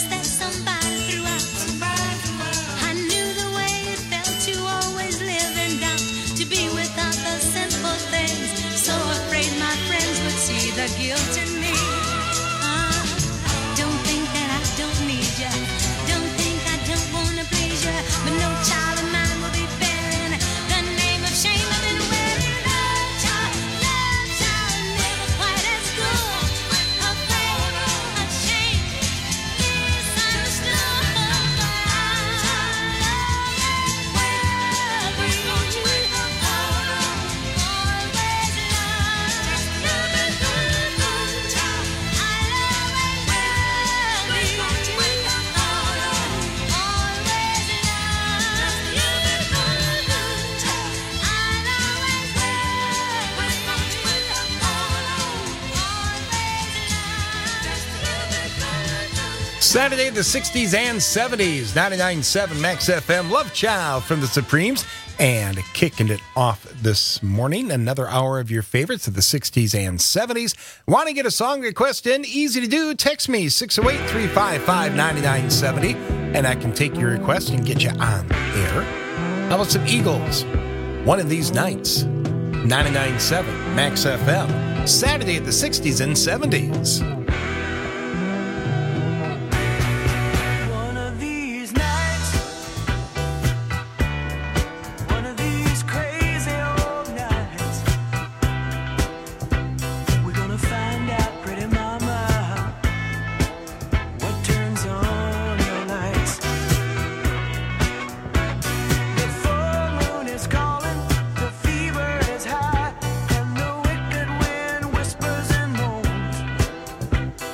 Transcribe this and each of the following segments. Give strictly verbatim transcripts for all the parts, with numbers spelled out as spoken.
that somebody threw out. I knew the way it felt to always live in doubt, to be without the simple things. So afraid my friends would see the guilt in me. Ah, don't think that I don't need ya. Don't think I don't wanna please ya. But no child of mine will be bearing the name of shame I've been wearing. Love child, love child, never quite as good. Afraid, ashamed, misunderstood. Saturday, the sixties and seventies, ninety-nine point seven Max F M, Love Child from the Supremes. And kicking it off this morning, another hour of your favorites of the sixties and seventies. Want to get a song request in? Easy to do. Text me, six oh eight, three five five, nine nine seven oh, and I can take your request and get you on air. How about some Eagles? One of these nights, ninety-nine point seven Max F M, Saturday at the sixties and seventies. High, and the wicked wind whispers and moans.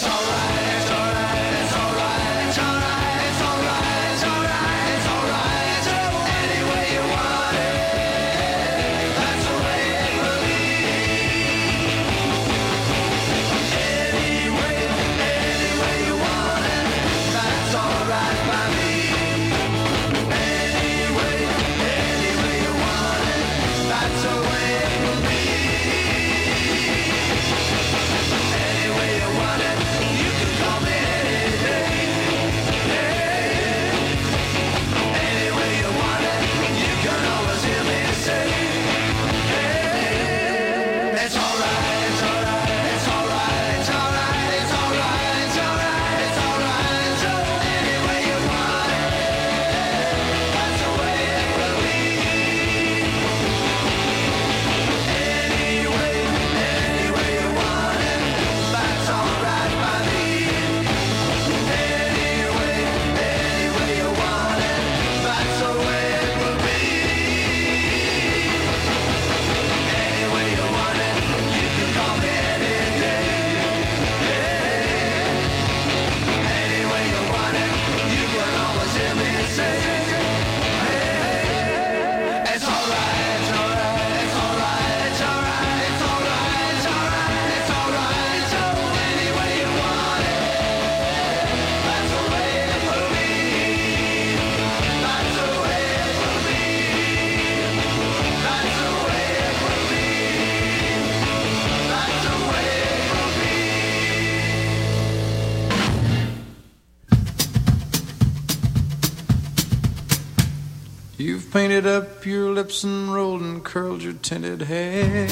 You've painted up your lips and rolled and curled your tinted hair.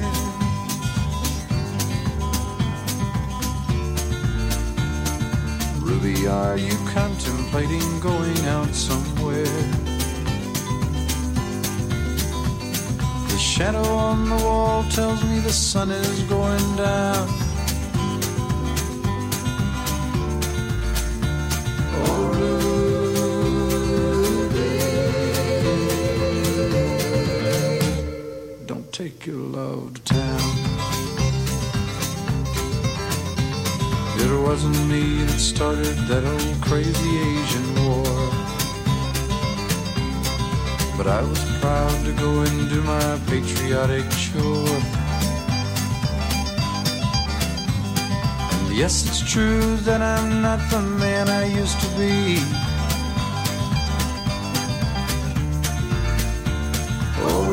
Ruby, are you contemplating going out somewhere? The shadow on the wall tells me the sun is going down. Oh, Ruby, don't take your love to town. It wasn't me that started that old crazy Asian war, but I was proud to go and do my patriotic chore. And yes, it's true that I'm not the man I used to be. Oh,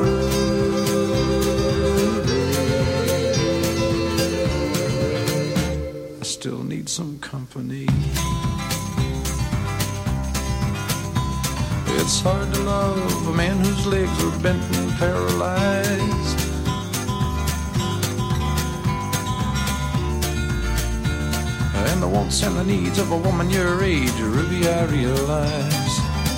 Ruby, I still need some company. It's hard to love a man whose legs are bent and paralyzed. And the wants and the needs of a woman your age, Ruby, I realize.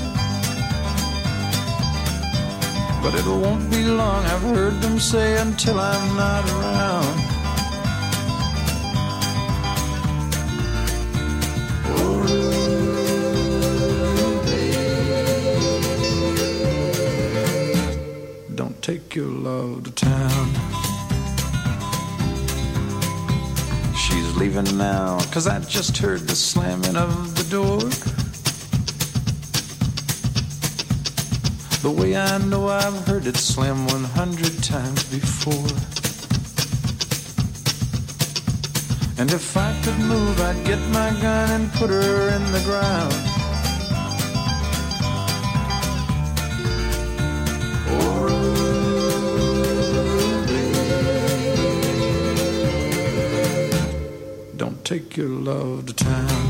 But it won't be long, I've heard them say, until I'm not around. Take your love to town. She's leaving now, 'cause I just heard the slamming of the door. The way I know I've heard it slam one hundred times before. And if I could move, I'd get my gun and put her in the ground. Take your love to town.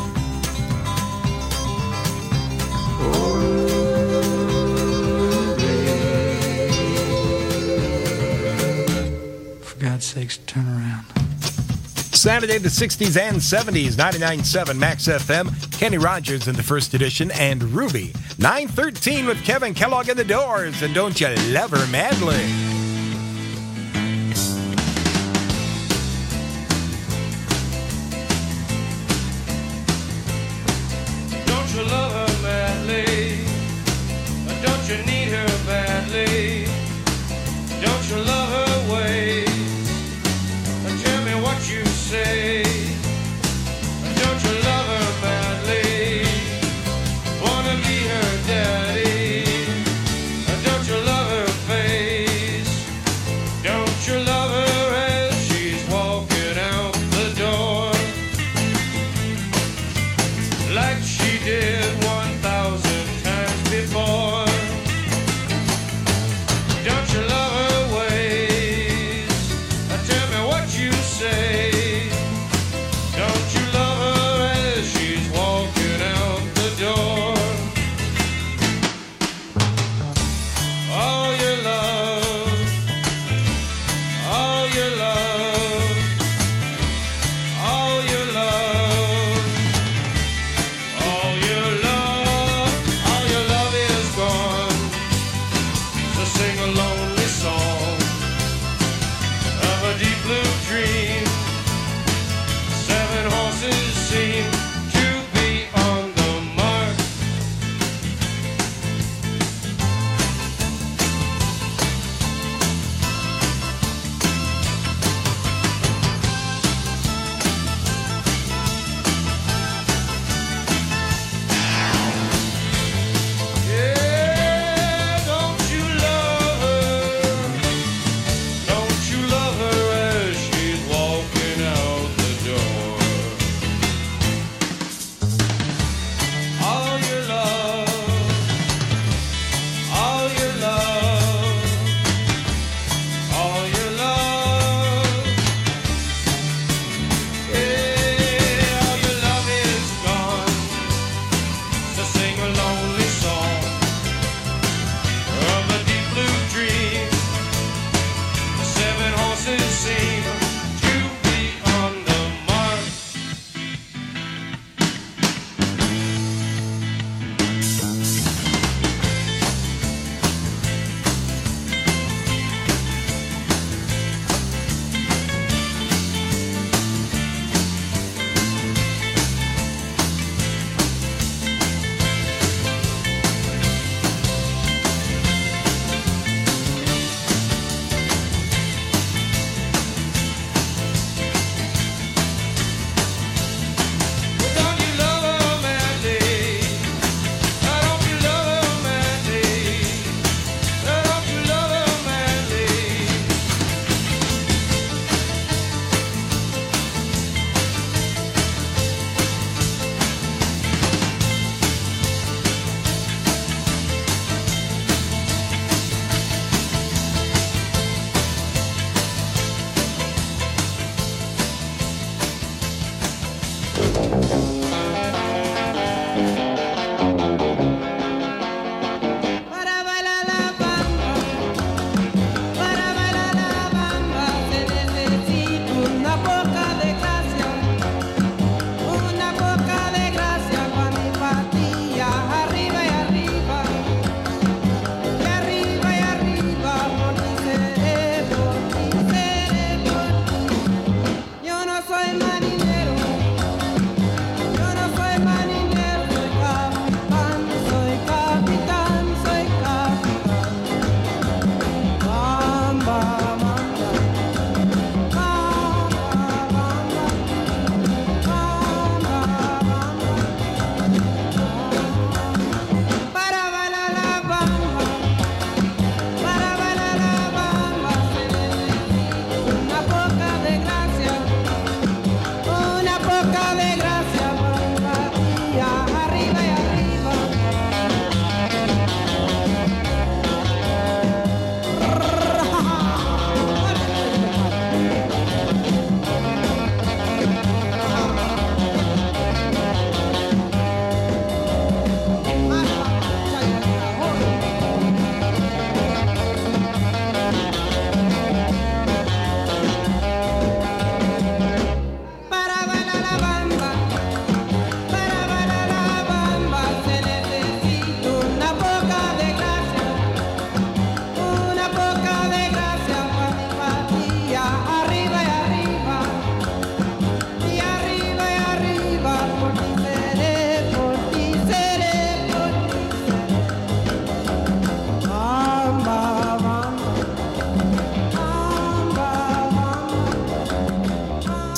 Oh, for God's sakes, turn around. Saturday, the sixties and seventies, ninety-nine point seven Max F M. Kenny Rogers in the first edition, and Ruby. nine thirteen with Kevin Kellogg in the Doors, and don't you love her madly? Say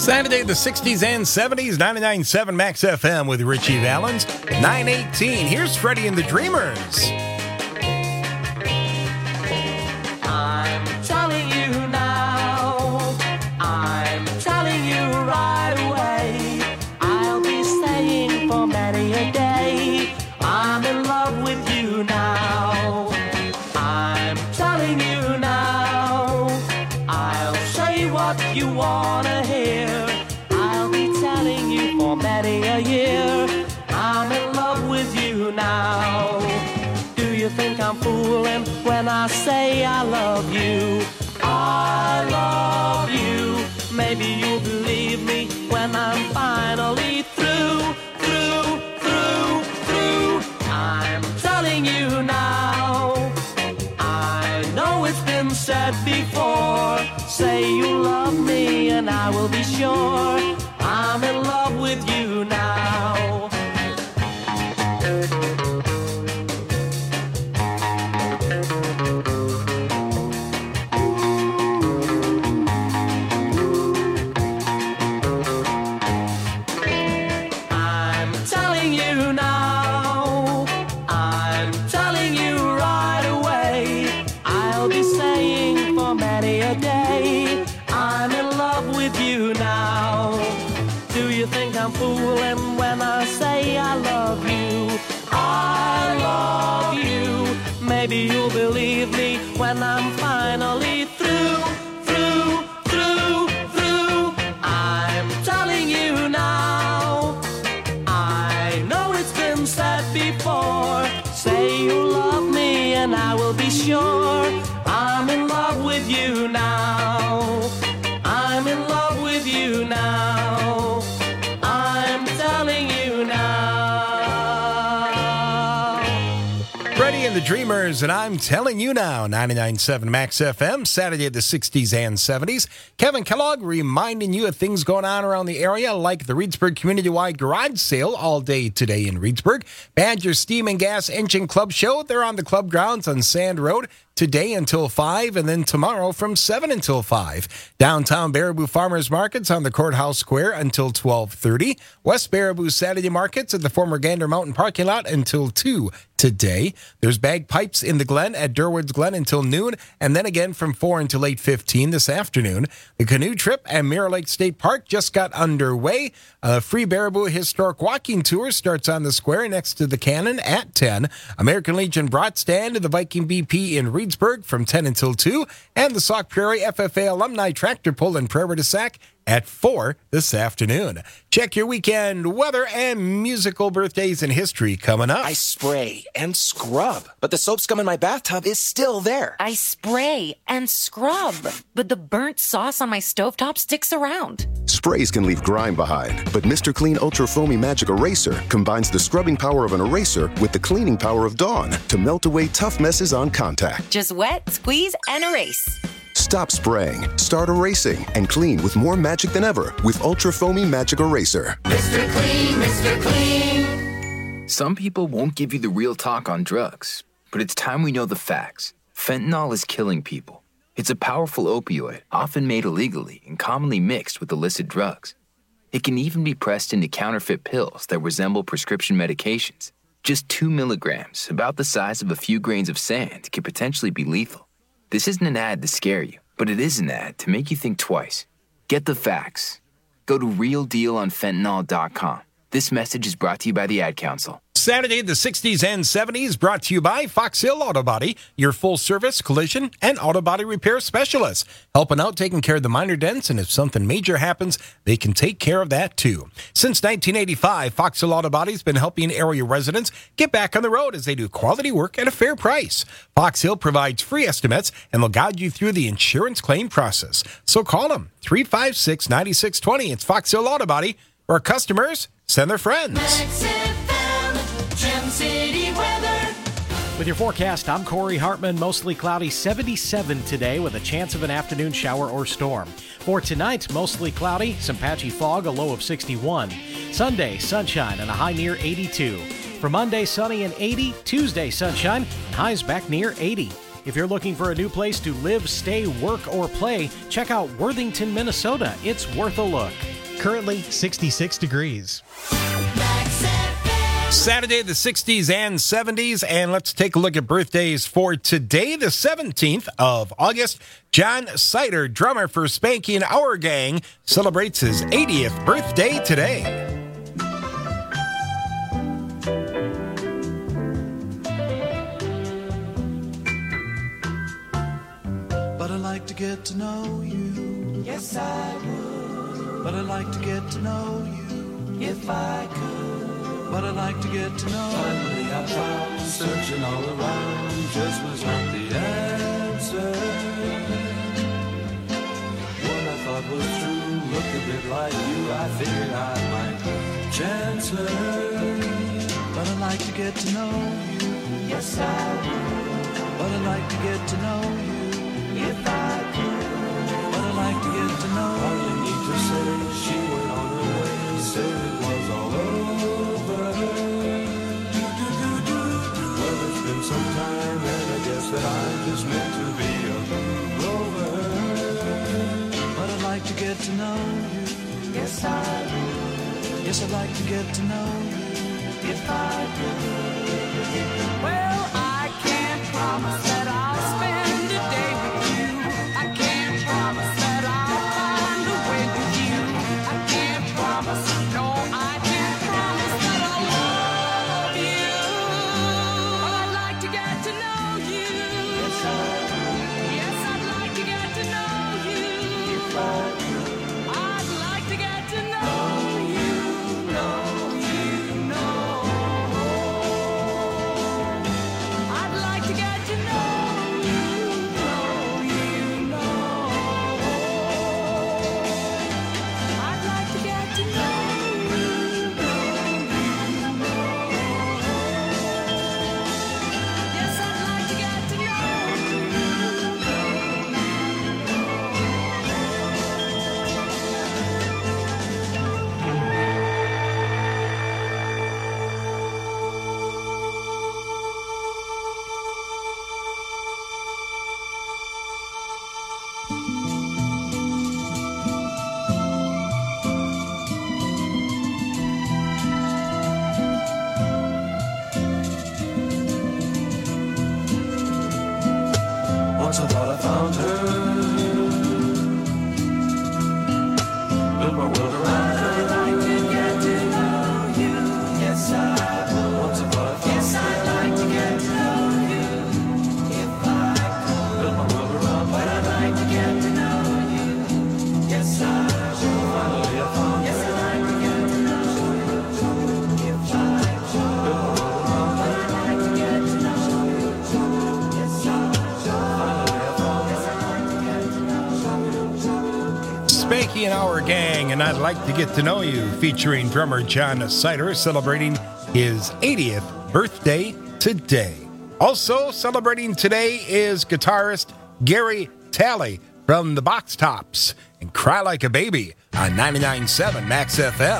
Saturday, the sixties and seventies, ninety-nine point seven Max F M with Richie Valens. nine eighteen, here's Freddie and the Dreamers. I'm telling you now, I'm telling you right away, I'll be staying for many a day, I'm in love with you now. I'm telling you now, I'll say what you wanna hear, I'll be telling you for many a year, I'm in love with you now. Do you think I'm fooling when I say I love you? I love you. Maybe you'll believe me when I'm finally through, through, through, through. I'm telling you now. I know it's been said before. Say you love me and I will be sure I'm in love with you now. I'm fooling when I say I love you. I love you. Maybe you'll believe me when I'm finally through, through, through, through. I'm telling you now. I know it's been said before. Say you love me and I will be sure I'm in love with you now. I'm in love with you now. Freddie and the Dreamers, and I'm telling you now, ninety-nine point seven Max F M, Saturday of the sixties and seventies. Kevin Kellogg reminding you of things going on around the area, like the Reedsburg Community-Wide Garage Sale all day today in Reedsburg. Badger Steam and Gas Engine Club Show, they're on the club grounds on Sand Road today until five, and then tomorrow from seven until five. Downtown Baraboo Farmers Markets on the Courthouse Square until twelve thirty. West Baraboo Saturday Markets at the former Gander Mountain parking lot until two today. There's bagpipes in the Glen at Durwood's Glen until noon, and then again from four until eight fifteen this afternoon. The canoe trip at Mirror Lake State Park just got underway. A free Baraboo Historic Walking Tour starts on the square next to the Cannon at ten. American Legion Brat Stand at the Viking B P in Reedsburg from ten until two, and the Sauk Prairie F F A Alumni Tractor Pull in Prairie to Sac at four this afternoon. Check your weekend weather and musical birthdays in history coming up. I spray and scrub, but the soap scum in my bathtub is still there. I spray and scrub, but the burnt sauce on my stovetop sticks around. Sprays can leave grime behind, but Mister Clean Ultra Foamy Magic Eraser combines the scrubbing power of an eraser with the cleaning power of Dawn to melt away tough messes on contact. Just wet, squeeze, and erase. Stop spraying, start erasing, and clean with more magic than ever with Ultra Foamy Magic Eraser. Mister Clean, Mister Clean. Some people won't give you the real talk on drugs, but it's time we know the facts. Fentanyl is killing people. It's a powerful opioid, often made illegally and commonly mixed with illicit drugs. It can even be pressed into counterfeit pills that resemble prescription medications. Just two milligrams, about the size of a few grains of sand, can potentially be lethal. This isn't an ad to scare you, but it is an ad to make you think twice. Get the facts. Go to real deal on fentanyl dot com. This message is brought to you by the Ad Council. Saturday, the sixties and seventies, brought to you by Fox Hill Auto Body, your full-service collision and auto body repair specialist. Helping out, taking care of the minor dents, and if something major happens, they can take care of that too. Since nineteen eighty-five, Fox Hill Auto Body's been helping area residents get back on the road as they do quality work at a fair price. Fox Hill provides free estimates and will guide you through the insurance claim process. So call them, three five six, nine six two zero. It's Fox Hill Auto Body, where customers send their friends. Gem City weather. With your forecast, I'm Corey Hartman. Mostly cloudy, seventy-seven today with a chance of an afternoon shower or storm. For tonight, mostly cloudy, some patchy fog, a low of sixty-one. Sunday, sunshine and a high near eighty-two. For Monday, sunny and eighty. Tuesday, sunshine and highs back near eighty. If you're looking for a new place to live, stay, work, or play, check out Worthington, Minnesota. It's worth a look. Currently sixty-six degrees. Saturday, the sixties and seventies, and let's take a look at birthdays for today, the seventeenth of August. John Sider, drummer for Spanky and Our Gang, celebrates his eightieth birthday today. But I'd like to get to know you. Yes, I would. But I'd like to get to know you. If I could. But I'd like to get to know. Finally I found, searching all around, just was not the answer. One I thought was true, looked a bit like you. I figured I might chance her. But I'd like to get to know you. Yes, I would. But I'd like to get to know you. If I could. But I'd like to get to know. Hardly need to say she went on her way, said it was all over. Some time, and I guess that I'm just meant to be a rover. But I'd like to get to know you. Yes, I would. Yes, I'd like to get to know you. If I could. Well, I can't promise that I'll spend a day with you. I can't promise that I'll find a way with you. I can't promise, no, I can't promise that I'll love you. Once I thought I found her, built my world around her. I'd like to get to know you. Yes, I would. Once I thought I found yes, her. I'd like to get to know you. If I could. Built my world around her. But I'd like to get to know you. Yes, I would. Finally I found yes, her. Yes, I'd like to get to know you. If I could. Built my world around her. But I'd like to get to know you. Yes, I would. Spanky and Our Gang, and I'd like to get to know you, featuring drummer John Sider, celebrating his eightieth birthday today. Also celebrating today is guitarist Gary Talley from the Box Tops and Cry Like a Baby on ninety-nine point seven Max F M.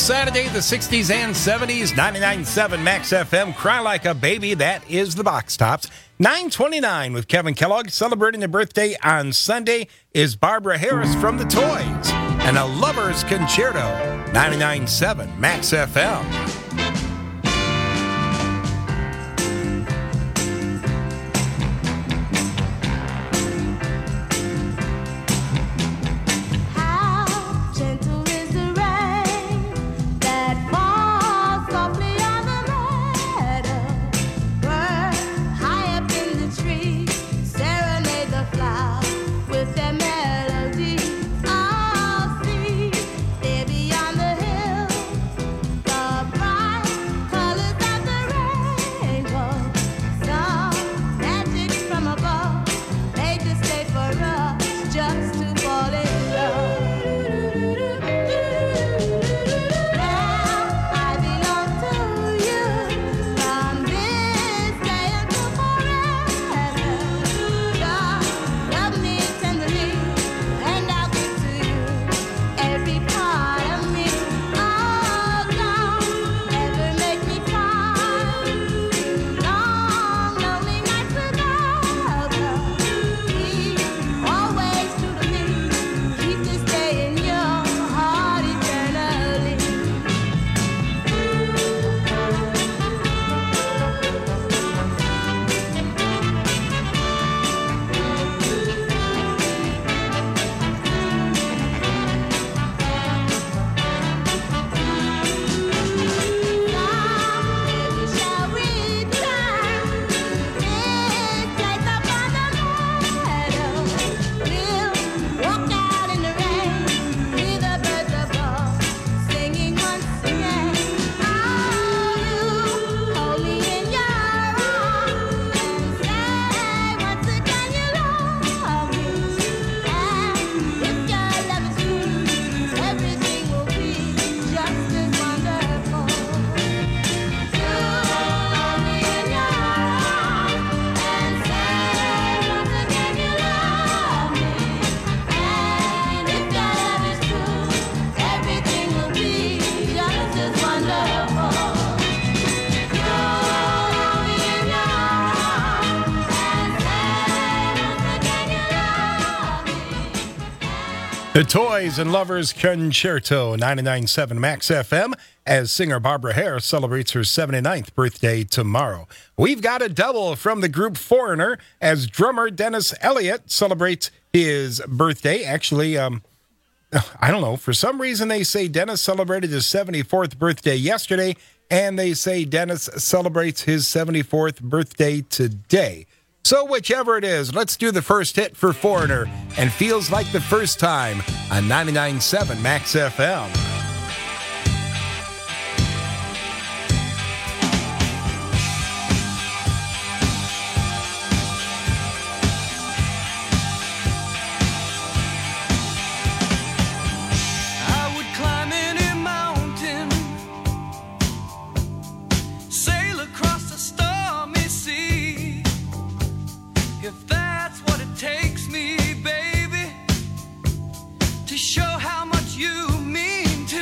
Saturday, the sixties and seventies, ninety-nine point seven Max F M, Cry Like a Baby, that is the Box Tops. nine twenty-nine with Kevin Kellogg. Celebrating a birthday on Sunday is Barbara Harris from The Toys and a Lover's Concerto, ninety-nine point seven Max F M. The Toys and Lovers Concerto, ninety-nine point seven Max F M, as singer Barbara Harris celebrates her seventy-ninth birthday tomorrow. We've got a double from the group Foreigner, as drummer Dennis Elliott celebrates his birthday. Actually, um, I don't know, for some reason they say Dennis celebrated his seventy-fourth birthday yesterday, and they say Dennis celebrates his seventy-fourth birthday today. So whichever it is, let's do the first hit for Foreigner and Feels Like the First Time on ninety-nine point seven Max F M. I would climb any mountain, sail across the stormy sea, if that's what it takes me, baby, to show how much you mean to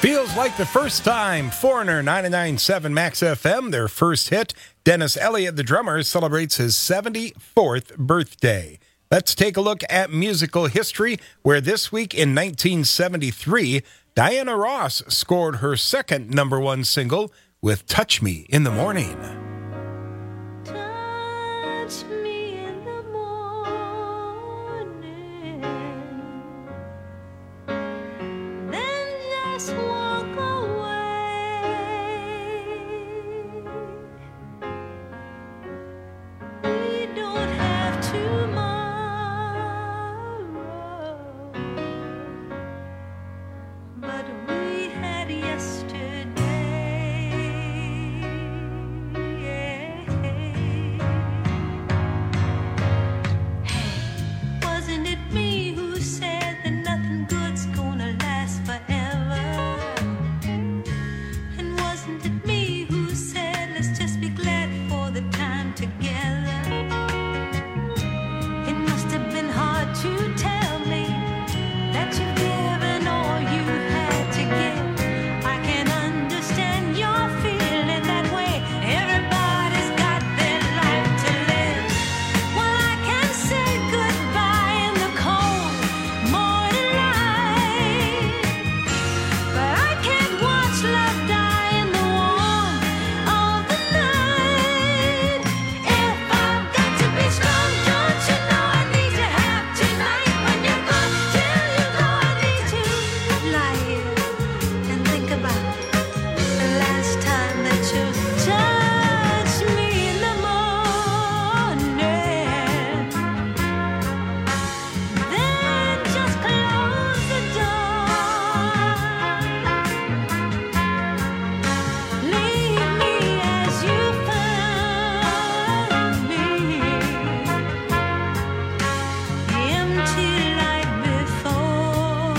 Feels Like the First Time, Foreigner, ninety-nine point seven Max F M, their first hit. Dennis Elliott, the drummer, celebrates his seventy-fourth birthday. Let's take a look at musical history, where this week in nineteen seventy-three, Diana Ross scored her second number one single with Touch Me in the Morning. Touch me in the morning, then just walk away. We don't have tomorrow, but we had yesterday. Wasn't it me who said that nothing good's gonna last forever? And wasn't it me who said let's just be glad for the time together? It must have been hard to tell me that you've given all you had to give. I can understand your feeling that way. Everybody's got their life to live. Well, I can say goodbye in the cold morning light, but I can't watch love die in the warm of the night. If I've got to be strong, don't you know I need to have tonight? When you're gone, till you go, I need to lie here and think about the last time that you touched me in the morning. Then just close the door. Leave me as you found me, empty like before.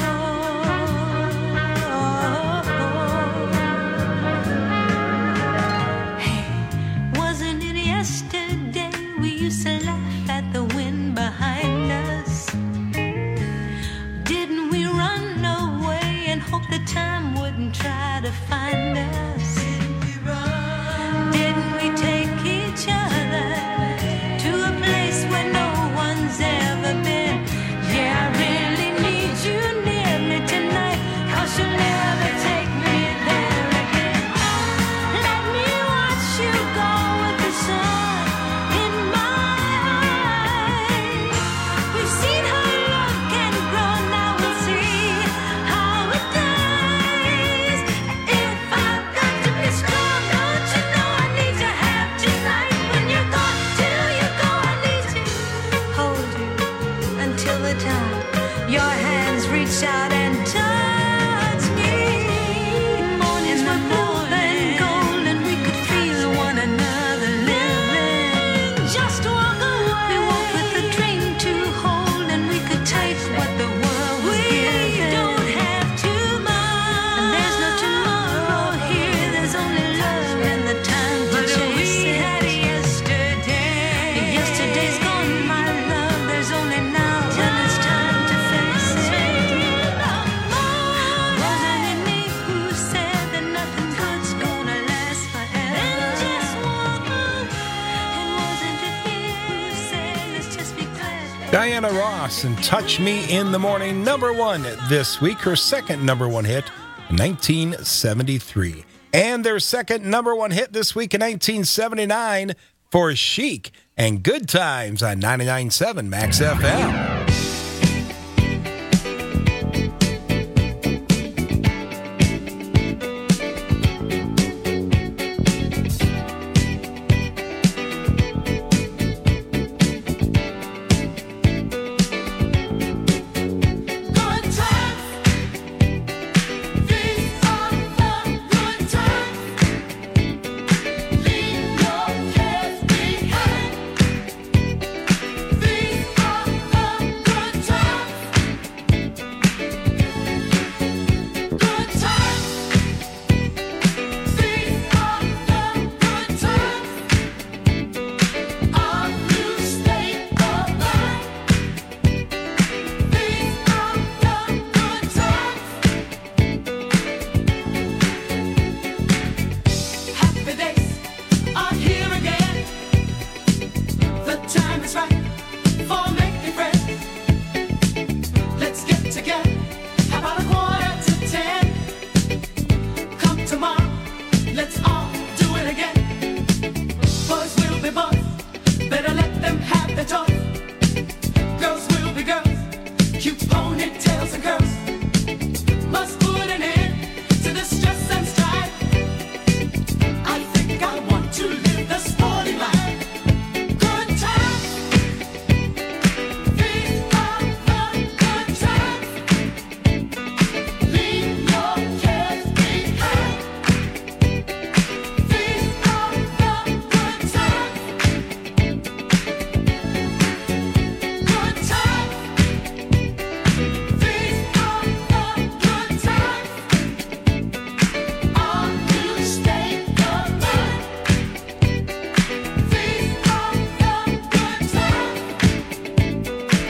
Hey, wasn't it yesterday we used to laugh at the wind behind us? Didn't we run away and hope the time wouldn't try to find us? Didn't we take each other to a place where no one's ever been? Yeah, I really need you near me tonight, 'cause you'll never take me there again. Let me watch you go with the sun in my eyes. We've seen how love can grow, now we'll see how it dies. If I've got to be strong, don't you know I need to have tonight? When you're gone, till you go, I need to hold you until the time your hands reach out and touch me. Mornings were blue and gold, and we could feel one another living. Just walk away. We walked with a dream to hold, and we could take what the world was giving. We don't have tomorrow, and there's no tomorrow here. There's only love and the time to chase it. We had yesterday. Yesterday's gone, my love. There's only now, and it's time to face it. Wasn't it me who said that nothing good's gonna last forever? Then just walk away. And wasn't it me who said let's just be glad? Diana Ross and Touch Me in the Morning, number one this week, her second number one hit in nineteen seventy-three. And their second number one hit this week in nineteen seventy-nine for Chic and Good Times on ninety-nine point seven Max F M. Good times, these are the good times. Leave your cares behind. These are the Cute ponytails and curls must put an end to the stress and strife. I think I want to live the sporty life. Good times, these are the good times. Leave your cares behind. These are the good times. Good times. These are the good times. Are you staying alive? These are the good times.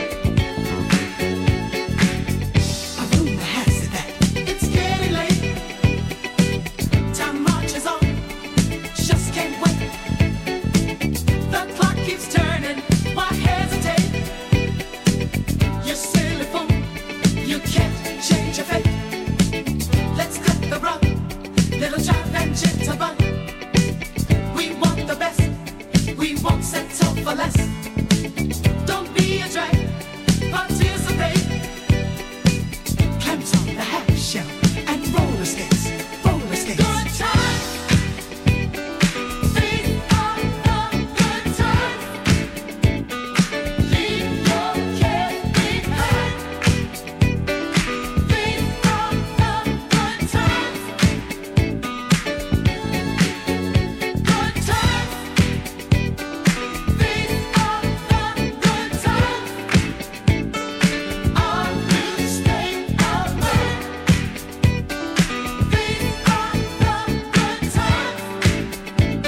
A rumor has it that it's getting late. Time marches on, just can't wait. The clock keeps turning, why hesitate? You silly fool, you can't change your fate. Let's cut the rug, little jive and jitterbug. We want the best, we won't settle for less. Don't be a drag, participate. Clamps on the half shell and roller skates, roller skates. Good times, these are the good times. Leave your cares behind. These are the good times. Good times. These are the good times. Are you staying alive? These are the good times.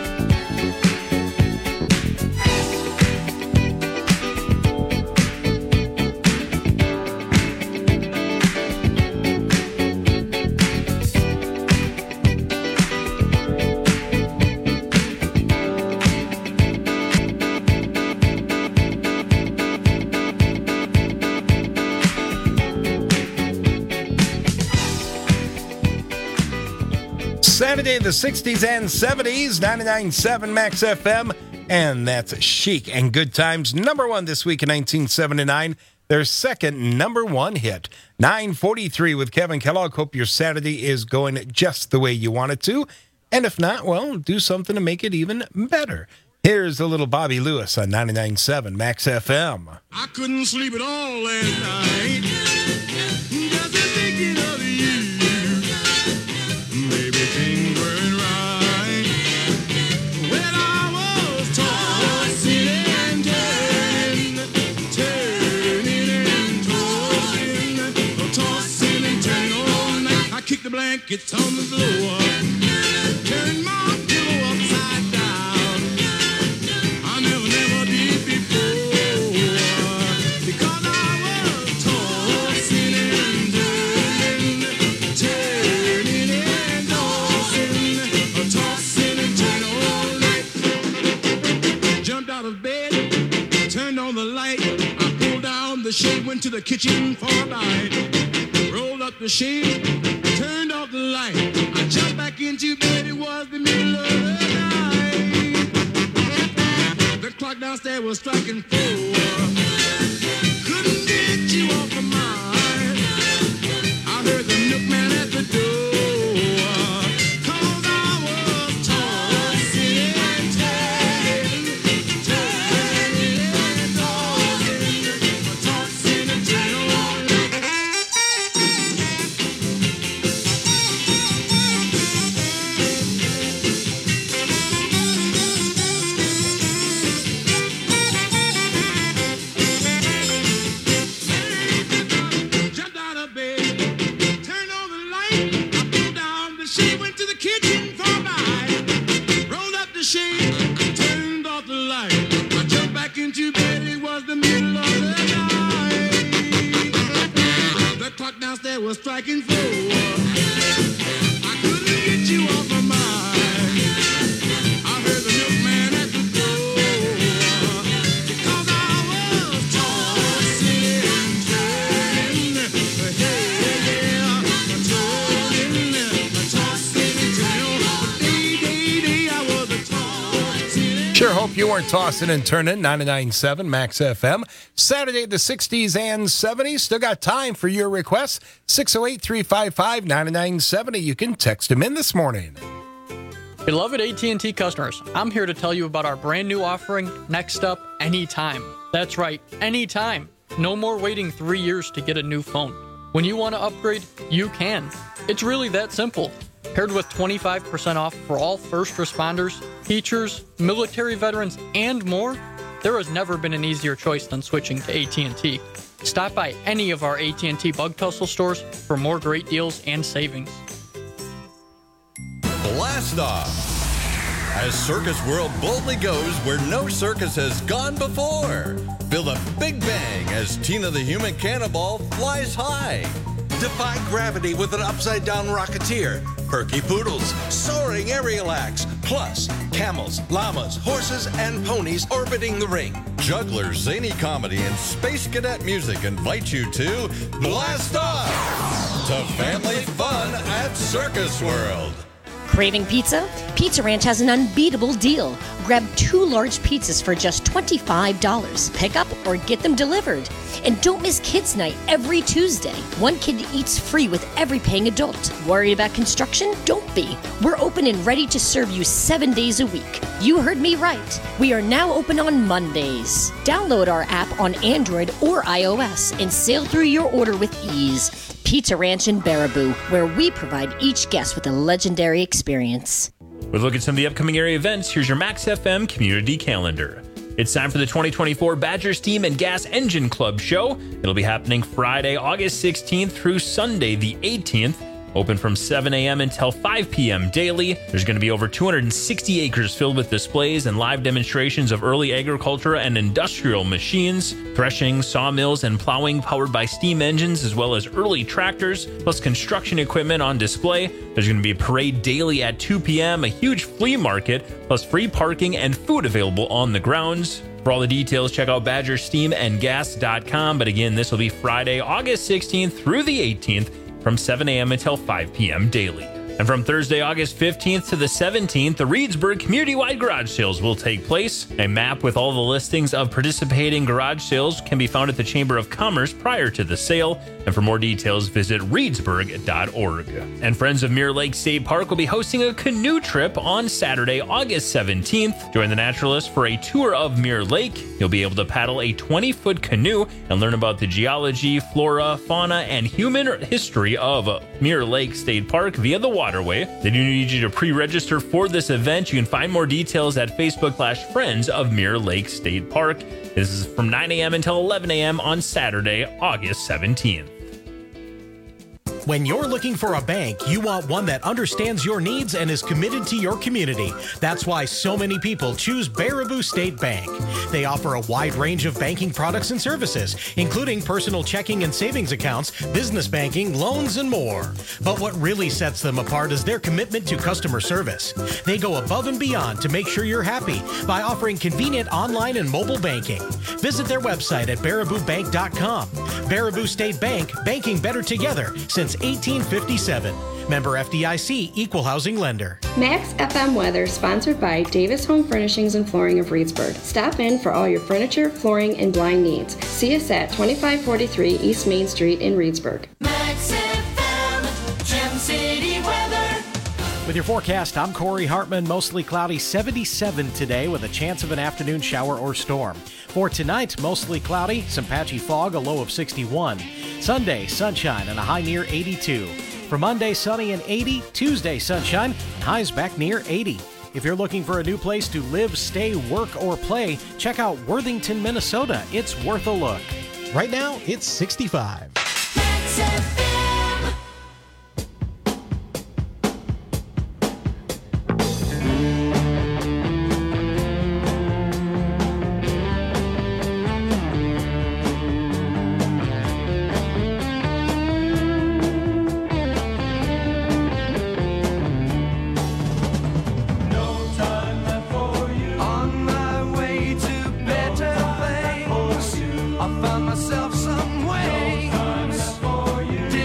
Saturday, the sixties and seventies, ninety-nine point seven Max F M. And that's Chic and Good Times, number one this week in nineteen seventy-nine. Their second number one hit. nine forty-three with Kevin Kellogg. Hope your Saturday is going just the way you want it to. And if not, well, do something to make it even better. Here's a little Bobby Lewis on ninety-nine point seven Max F M. I couldn't sleep at all last night. Just thinking of you. Maybe things weren't right. When I was tossing and turning, turning and tossing, tossing and turning all night. I kicked the blankets on the floor, turned my pillow upside down. I never, never did before, because I was tossing and turning, turning and tossing, tossing and turning all night. Jumped out of bed, turned on the light. I pulled down the shade, went to the kitchen for a bite. Rolled up the shade, turned off the light. I jumped back into bed, it was the middle of the night. The clock downstairs was striking four. Couldn't get you off my mind. I heard the milkman at the door, 'cause I was tossing and turning, turning and tossing, tossing and turning all night. Jumped out of bed, turned on the light. I pulled down the shade, went to the kitchen for a bite. Rolled up the shade, turned off the light. I jumped back into bed, it was the middle of the night. The clock downstairs was striking four. I couldn't get you off my mind. I heard the milkman at the door, because I was tossing and turning, hey, yeah, turning, tossing and turning. Day, day, day, I was a tossing. Sure hope you weren't tossing and turning. ninety-nine point seven Max F M. Saturday, the sixties and seventies. Still got time for your requests. six oh eight, three five five, nine nine seven oh. You can text them in this morning. Beloved A T and T customers, I'm here to tell you about our brand new offering, Next Up Anytime. That's right, anytime. No more waiting three years to get a new phone. When you want to upgrade, you can. It's really that simple. Paired with twenty-five percent off for all first responders, teachers, military veterans, and more, there has never been an easier choice than switching to A T and T. Stop by any of our A T and T Bug Tussle stores for more great deals and savings. Blast off! As Circus World boldly goes where no circus has gone before. Feel the big bang as Tina the Human Cannonball flies high. Defy gravity with an upside-down rocketeer. Perky poodles, soaring aerial acts, plus camels, llamas, horses, and ponies orbiting the ring. Jugglers, zany comedy, and space cadet music invite you to Blast Off! To family fun at Circus World. Craving pizza? Pizza Ranch has an unbeatable deal. Grab two large pizzas for just twenty-five dollars. Pick up or get them delivered. And don't miss Kids Night every Tuesday. One kid eats free with every paying adult. Worried about construction? Don't be. We're open and ready to serve you seven days a week. You heard me right. We are now open on Mondays. Download our app on Android or iOS and sail through your order with ease. Pizza Ranch in Baraboo, where we provide each guest with a legendary experience. With a look at some of the upcoming area events, here's your Max F M community calendar. It's time for the twenty twenty-four Badger Steam and Gas Engine Club Show. It'll be happening Friday, August sixteenth through Sunday, the eighteenth. Open from seven a.m. until five p.m. daily. There's going to be over two hundred sixty acres filled with displays and live demonstrations of early agriculture and industrial machines, threshing, sawmills, and plowing powered by steam engines, as well as early tractors, plus construction equipment on display. There's going to be a parade daily at two p.m., a huge flea market, plus free parking and food available on the grounds. For all the details, check out badger steam and gas dot com. But again, this will be Friday, August sixteenth through the eighteenth, from seven a.m. until five p.m. daily. And from Thursday, August fifteenth to the seventeenth, the Reedsburg Community-Wide Garage Sales will take place. A map with all the listings of participating garage sales can be found at the Chamber of Commerce prior to the sale. And for more details, visit reedsburg dot org. And Friends of Mirror Lake State Park will be hosting a canoe trip on Saturday, August seventeenth. Join the naturalists for a tour of Mirror Lake. You'll be able to paddle a twenty-foot canoe and learn about the geology, flora, fauna, and human history of Mirror Lake State Park via the waterway. They do need you to pre-register for this event. You can find more details at Facebook slash Friends of Mirror Lake State Park. This is from nine a.m. until eleven a.m. on Saturday, August seventeenth. When you're looking for a bank, you want one that understands your needs and is committed to your community. That's why so many people choose Baraboo State Bank. They offer a wide range of banking products and services, including personal checking and savings accounts, business banking, loans, and more. But what really sets them apart is their commitment to customer service. They go above and beyond to make sure you're happy by offering convenient online and mobile banking. Visit their website at baraboo bank dot com. Baraboo State Bank, banking better together since eighteen fifty-seven. Member F D I C, Equal Housing Lender. Max F M weather sponsored by Davis Home Furnishings and Flooring of Reedsburg. Stop in for all your furniture, flooring, and blind needs. See us at twenty-five forty-three East Main Street in Reedsburg. Max F M, Gem City weather. With your forecast, I'm Corey Hartman. Mostly cloudy, seventy-seven today with a chance of an afternoon shower or storm. For tonight, mostly cloudy, some patchy fog, a low of sixty-one. Sunday, sunshine and a high near eighty-two. For Monday, sunny and eighty. Tuesday, sunshine and highs back near eighty. If you're looking for a new place to live, stay, work, or play, check out Worthington, Minnesota. It's worth a look. Right now, it's sixty-five. Max F M. Myself some way.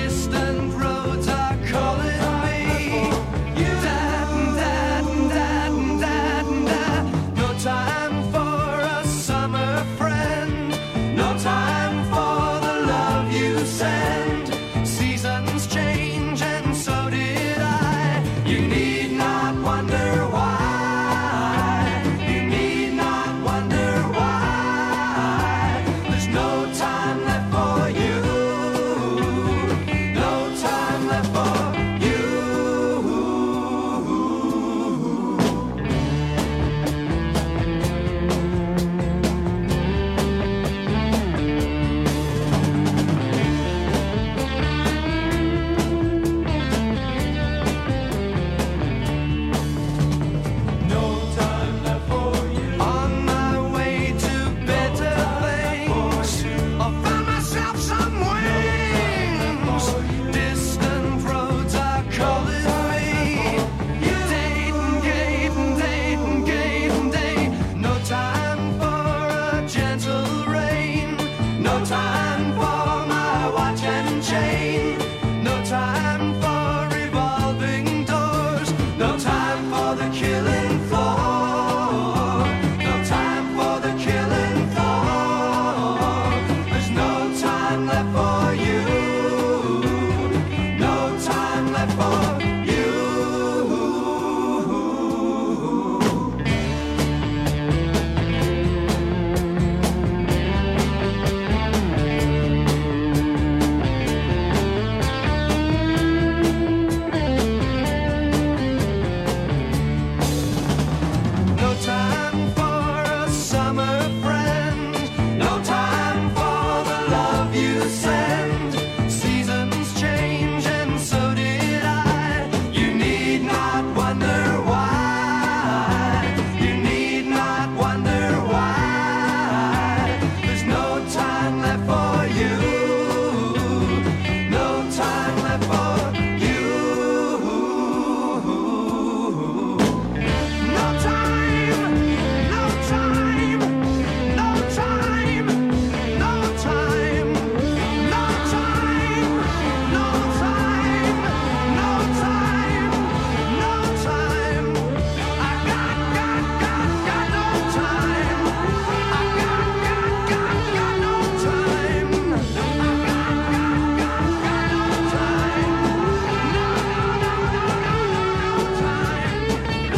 left for you. No time left for you. No time for a summer friend. No time for the love you send. Seasons change and so did I. You need not wonder why. You need not wonder why. There's no time left for you. No time left for you. No time, no time, no time, no time, no time, no time, no time, no time. I got, got, got, got no time. I got, got, got, got no time. I got, got, got, got no time. No, no, no, no, no, no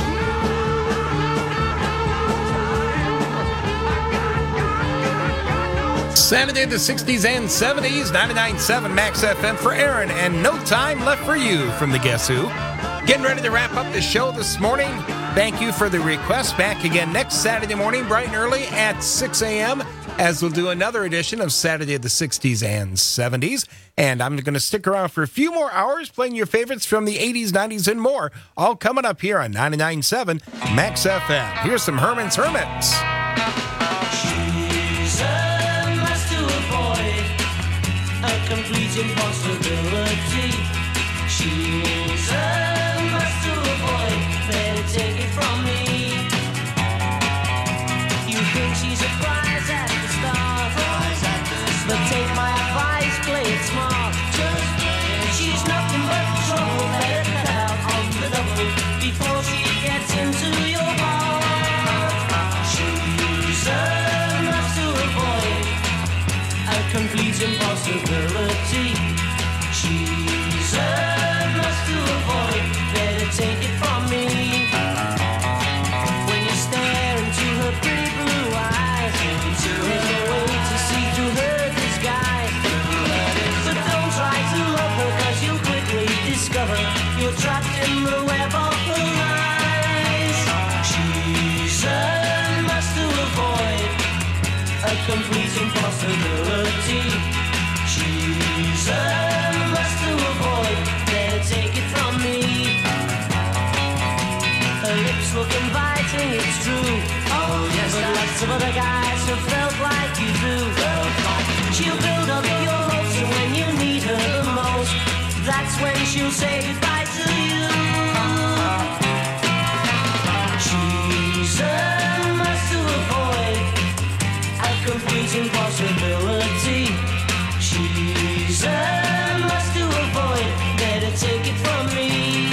Saturday, the sixties and seventies, ninety-nine point seven Max F M for Aaron, and no time left for you from the Guess Who. Getting ready to wrap up the show this morning. Thank you for the request. Back again next Saturday morning, bright and early at six a.m., as we'll do another edition of Saturday, the sixties and seventies. And I'm going to stick around for a few more hours playing your favorites from the eighties, nineties, and more. All coming up here on ninety-nine point seven Max F M. Here's some Herman's Hermits. She's a must to avoid, a complete impossibility. She's a must to avoid, better take it from me. You think she's a prize at the start, but take my advice, play it smart. She's nothing but trouble, better cut out on the double before she gets into your heart. She's a must to avoid, a complete impossibility. She's a must to avoid, better take it from me. When you stare into her pretty blue eyes, there's no way to see through her disguise. But don't try to love her, cause you'll quickly discover you're trapped in the web of her lies. She's a must to avoid, a complete impossibility. She's a must to avoid, better take it from me. Her lips look inviting, it's true. Oh yes, but lots of other guys have felt like you do. She'll build up your hopes, and when you need her the most, that's when she'll say goodbye to you. She's a must to avoid, a complete impossibility. She's a must to avoid, better take it from me.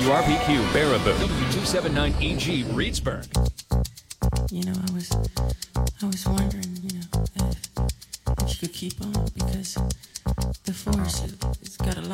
W R P Q, Baraboo, W two seventy-nine E G, Reedsburg. You know, I was, I was wondering, you know, if, if you could keep on, because the force, it's got a lot.